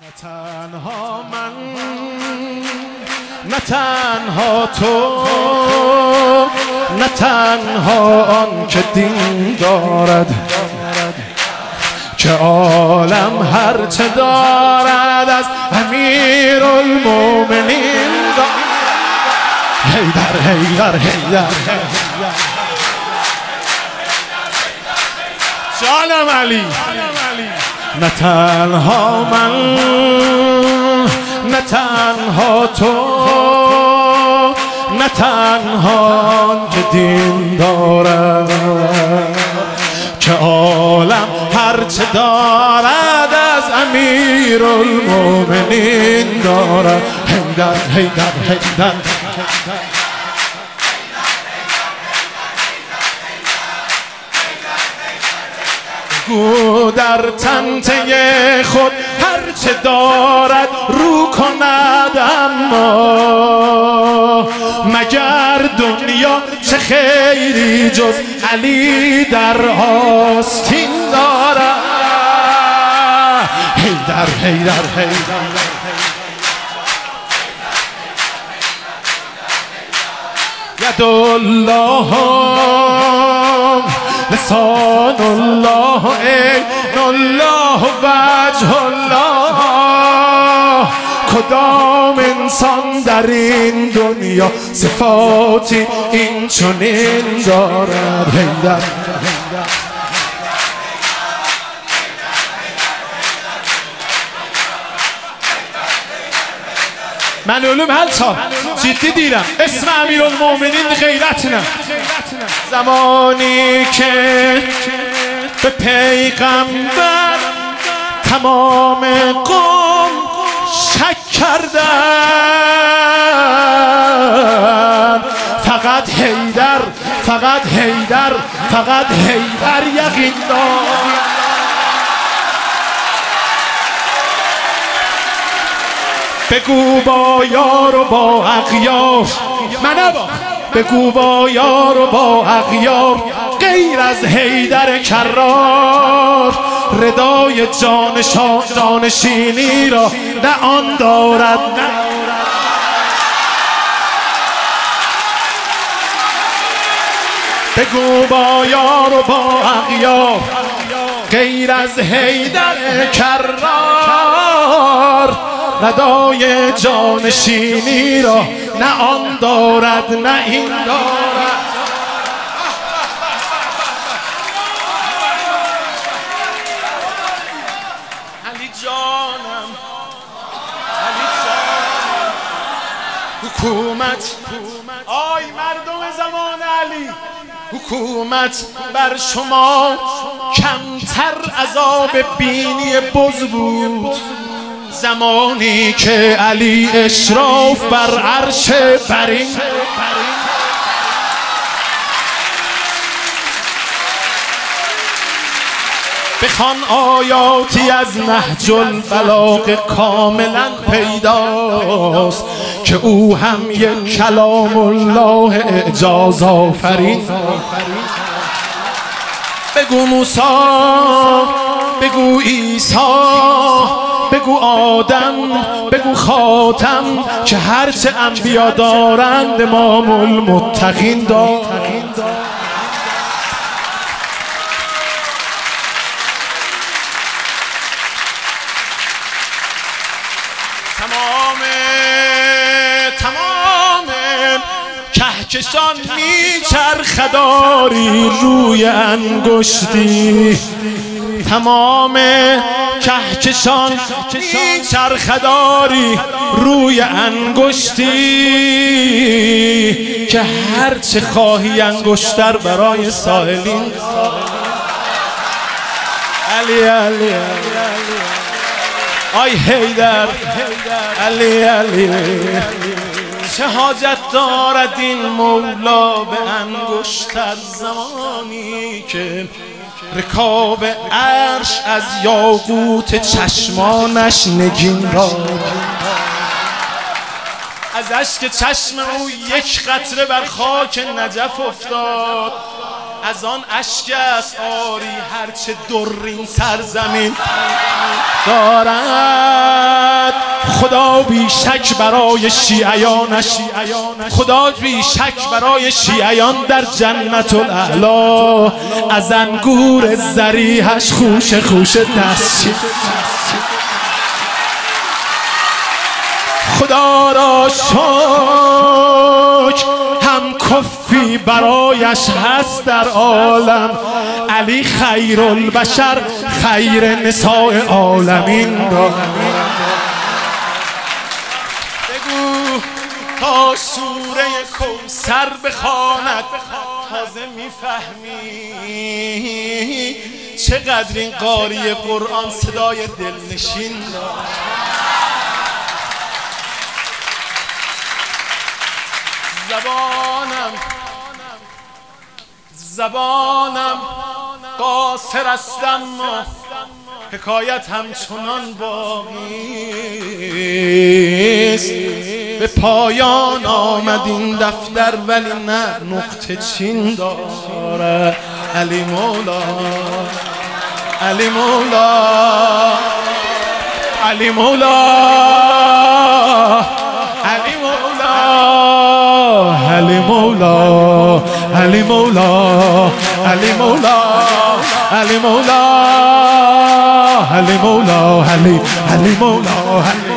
تنها من، نه تنها تو، نه تنها آن که دین دارد، که عالم هرچه دارد از امیرالمومنین دارد. حیدر حیدر حیدر جانم علی. نه تنها من، نه تنها تو، نه تنها که دین دارد، که عالم هرچه دارد از امیرالمومنین دارد. حیدر حیدر حیدر گو در تنته خود هرچه دارد رو کند، اما مگر دنیا چه خیری جز علی در آستین دارد. حیدر حیدر حیدر ید الله لسان الله عین الله وجه الله. کدام انسان در این دنیا صفاتی این چنین دارد. حیدر من علوم هل سال جدی دیرم اسم امیرالمومنین غیرت نه. زمانی که به پیغمبر تمام قوم شک کردن، فقط حیدر فقط حیدر فقط حیدر یقین داشت. بگو با یار و با اغیار، من بگو با یار و با اغیار، غیر از حیدر کرار، ردای جانشینی را نه آن دارد. بگو با یار و با اغیار، غیر از حیدر کرار، ردای جانشینی را نه آن دارد نه این دارد. علی جانم، علی جانم، حکومت آی مردم زمان علی، حکومت بر شما کمتر عذاب بینی بز بود. زمانی که علی اشراف بر عرش برین، بخوان آیاتی از نهج البلاغه کاملا پیداست که او هم یک کلام الله اعجاز آفرین. بگو موسی، بگو عیسی، بگو آدم، بگو خاتم، که هرچه انبیا دارند امام المتقین دارند. تمام کهکشان میچرخداری روی انگشتی، تمام کهکشان میچرخداری روی انگشتی، که هرچه خواهی انگشتر برای سائلین. علی علی آی حیدر علی علی، چه حاجت دارد این مولا به انگشتر، زمانی که رکاب عرش از یاقوت چشمانش نگین دارد. از اشک چشم او یک قطره بر خاک نجف افتاد، از آن اشک است آری هرچه در این سرزمین دارد. خدا بی شک برای شیعیانش، خدا بی شک برای شیعیان در جنت الاعلی از انگور ذریحش خوش خوش دست. خدا را شکر هم کفی برایش هست در عالم. علی خیر البشر خیر نساء عالمین را بگو تا سوره کوثر بخواند تازه میفهمی چقدر این قاری قرآن صدای دلنشین داشت. زبانم قاصر است اما حکایت همچنان باقی است. به پایان آمد این دفتر ولی نه نقطه چین داره. علی مولا، علی مولا، علی مولا، علی مولا، علی مولا، علی مولا، علی مولا، علی مولا، علی مولا، علی مولا، علی